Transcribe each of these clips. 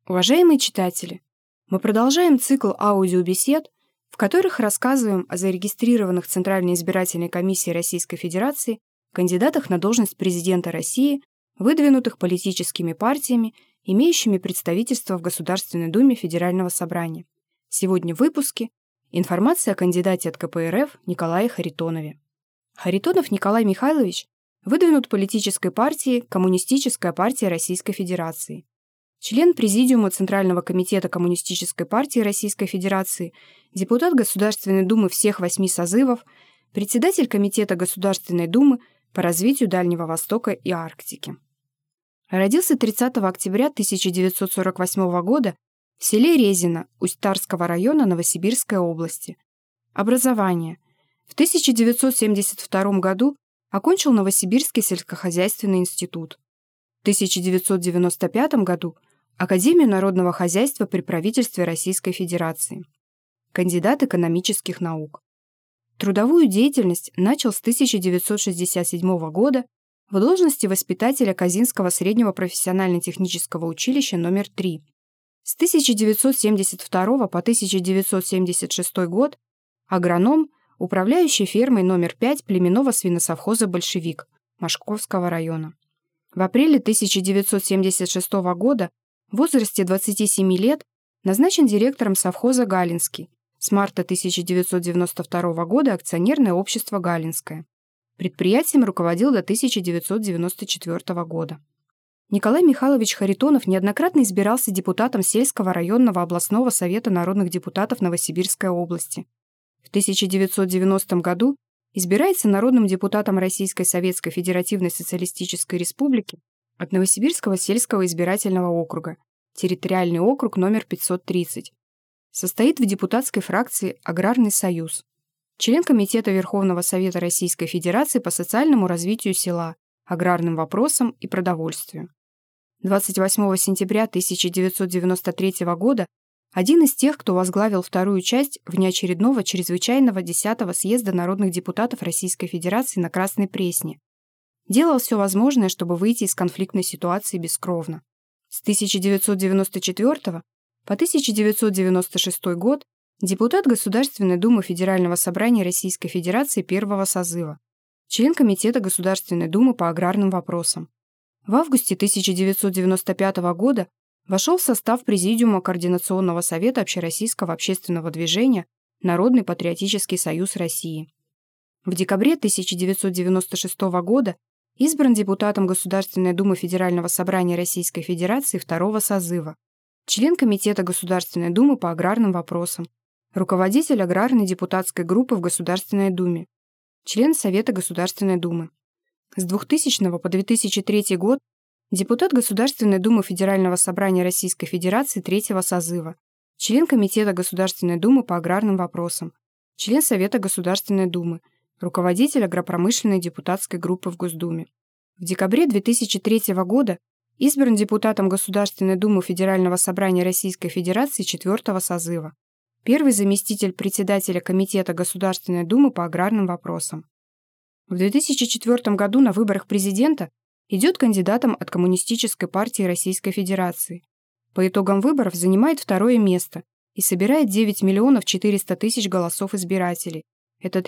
Уважаемые читатели, мы продолжаем цикл аудиобесед, в которых рассказываем о зарегистрированных в Центральной избирательной комиссии Российской Федерации кандидатах на должность президента России, выдвинутых политическими партиями, имеющими представительство в Государственной Думе Федерального собрания. Сегодня в выпуске информация о кандидате от КПРФ Николае Харитонове. Харитонов Николай Михайлович выдвинут политической партией Коммунистическая партия Российской Федерации. Член Президиума Центрального комитета Коммунистической партии Российской Федерации, депутат Государственной Думы всех 8 созывов, председатель Комитета Государственной Думы по развитию Дальнего Востока и Арктики. Родился 30 октября 1948 года в селе Резино Усть-Тарского района Новосибирской области. Образование. В 1972 году окончил Новосибирский сельскохозяйственный институт. В 1995 году Академию народного хозяйства при правительстве Российской Федерации. Кандидат экономических наук. Трудовую деятельность начал с 1967 года в должности воспитателя Казинского среднего профессионально-технического училища номер 3. С 1972 по 1976 год агроном, управляющий фермой номер 5 племенного свиносовхоза «Большевик» Мошковского района. В апреле 1976 года в возрасте 27 лет назначен директором совхоза «Галинский», с марта 1992 года акционерное общество «Галинское». Предприятием руководил до 1994 года. Николай Михайлович Харитонов неоднократно избирался депутатом Сельского районного областного совета народных депутатов Новосибирской области. В 1990 году избирается народным депутатом Российской Советской Федеративной Социалистической Республики от Новосибирского сельского избирательного округа, территориальный округ номер 530. Состоит в депутатской фракции «Аграрный союз». Член Комитета Верховного Совета Российской Федерации по социальному развитию села, аграрным вопросам и продовольствию. 28 сентября 1993 года один из тех, кто возглавил вторую часть внеочередного чрезвычайного 10-го съезда народных депутатов Российской Федерации на Красной Пресне, делал все возможное, чтобы выйти из конфликтной ситуации бескровно. С 1994 по 1996 год депутат Государственной Думы Федерального собрания Российской Федерации первого созыва, член Комитета Государственной Думы по аграрным вопросам. В августе 1995 года вошел в состав Президиума Координационного совета Общероссийского общественного движения «Народный патриотический союз России». В декабре 1996 года избран депутатом Государственной Думы Федерального собрания Российской Федерации второго созыва, член Комитета Государственной Думы по аграрным вопросам, руководитель аграрной депутатской группы в Государственной Думе, член Совета Государственной Думы. С 2000 по 2003 год депутат Государственной Думы Федерального собрания Российской Федерации третьего созыва, член Комитета Государственной Думы по аграрным вопросам, член Совета Государственной Думы, руководитель агропромышленной депутатской группы в Госдуме. В декабре 2003 года избран депутатом Государственной Думы Федерального собрания Российской Федерации четвертого созыва, первый заместитель председателя Комитета Государственной Думы по аграрным вопросам. В 2004 году на выборах президента идет кандидатом от Коммунистической партии Российской Федерации. По итогам выборов занимает второе место и собирает 9 миллионов 400 тысяч голосов избирателей. Это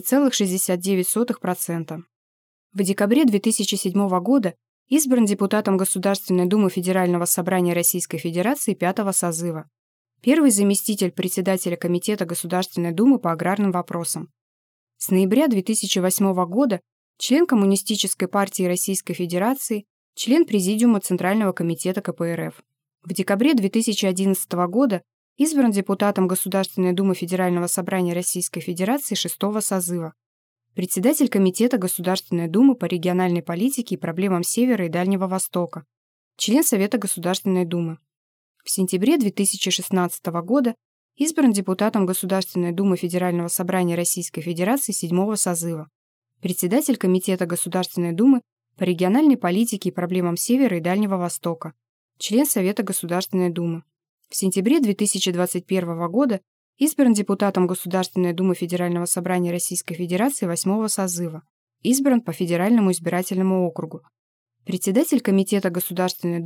13,69%. В декабре 2007 года избран депутатом Государственной Думы Федерального собрания Российской Федерации пятого созыва, первый заместитель председателя Комитета Государственной Думы по аграрным вопросам. С ноября 2008 года член Коммунистической партии Российской Федерации, член Президиума Центрального комитета КПРФ. В декабре 2011 года избран депутатом Государственной Думы Федерального собрания Российской Федерации шестого созыва, председатель Комитета Государственной Думы по региональной политике и проблемам Севера и Дальнего Востока, член Совета Государственной Думы. В сентябре 2016 года избран депутатом Государственной Думы Федерального собрания Российской Федерации седьмого созыва, председатель Комитета Государственной Думы по региональной политике и проблемам Севера и Дальнего Востока, член Совета Государственной Думы. В сентябре 2021 года избран депутатом Государственной Думы Федерального собрания Российской Федерации восьмого созыва, избран по Федеральному избирательному округу, председатель Комитета Государственной Думы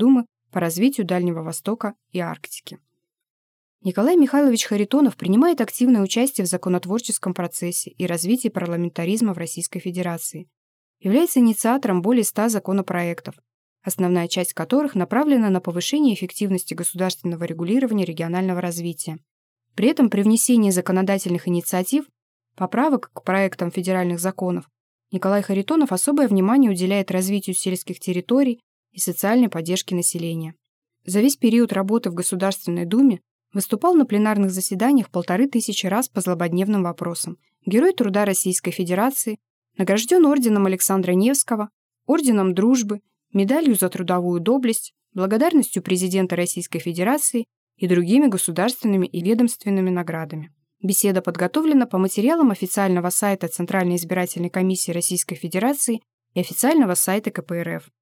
по развитию Дальнего Востока и Арктики. Николай Михайлович Харитонов принимает активное участие в законотворческом процессе и развитии парламентаризма в Российской Федерации. Является инициатором более 100 законопроектов, основная часть которых направлена на повышение эффективности государственного регулирования регионального развития. При этом при внесении законодательных инициатив, поправок к проектам федеральных законов, Николай Харитонов особое внимание уделяет развитию сельских территорий и социальной поддержке населения. За весь период работы в Государственной Думе выступал на пленарных заседаниях 1500 раз по злободневным вопросам. Герой труда Российской Федерации, награжден орденом Александра Невского, орденом Дружбы, медалью за трудовую доблесть, благодарностью президента Российской Федерации и другими государственными и ведомственными наградами. Беседа подготовлена по материалам официального сайта Центральной избирательной комиссии Российской Федерации и официального сайта КПРФ.